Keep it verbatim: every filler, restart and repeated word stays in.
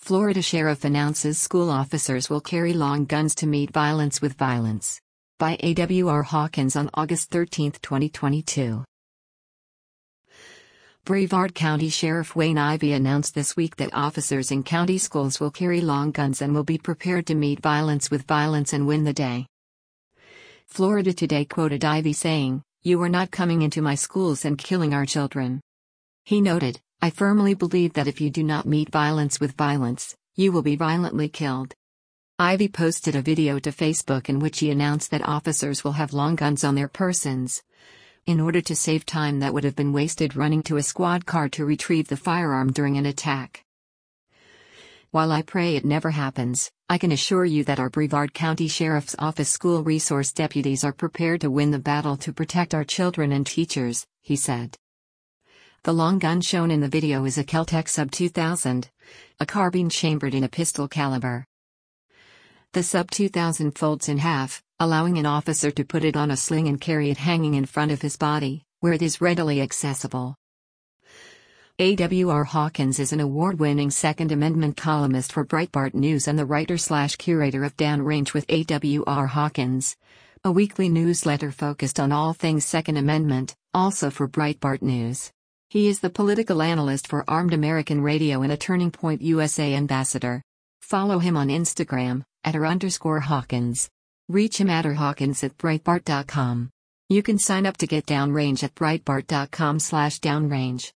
Florida Sheriff announces school officers will carry long guns to meet violence with violence. By A W R Hawkins on August thirteenth, twenty twenty-two. Brevard County Sheriff Wayne Ivey announced this week that officers in county schools will carry long guns and will be prepared to meet violence with violence and win the day. Florida Today quoted Ivey saying, "You are not coming into my schools and killing our children." He noted, "I firmly believe that if you do not meet violence with violence, you will be violently killed." Ivey posted a video to Facebook in which he announced that officers will have long guns on their persons in order to save time that would have been wasted running to a squad car to retrieve the firearm during an attack. "While I pray it never happens, I can assure you that our Brevard County Sheriff's Office school resource deputies are prepared to win the battle to protect our children and teachers," he said. The long gun shown in the video is a Kel-Tec Sub two thousand, a carbine chambered in a pistol caliber. The Sub two thousand folds in half, allowing an officer to put it on a sling and carry it hanging in front of his body, where it is readily accessible. A W R Hawkins is an award-winning Second Amendment columnist for Breitbart News and the writer-slash-curator of Downrange with A W R Hawkins, a weekly newsletter focused on all things Second Amendment, also for Breitbart News. He is the political analyst for Armed American Radio and a Turning Point U S A ambassador. Follow him on Instagram, at r underscore Hawkins. Reach him at r Hawkins at Breitbart dot com. You can sign up to get Downrange at Breitbart dot com slash Downrange.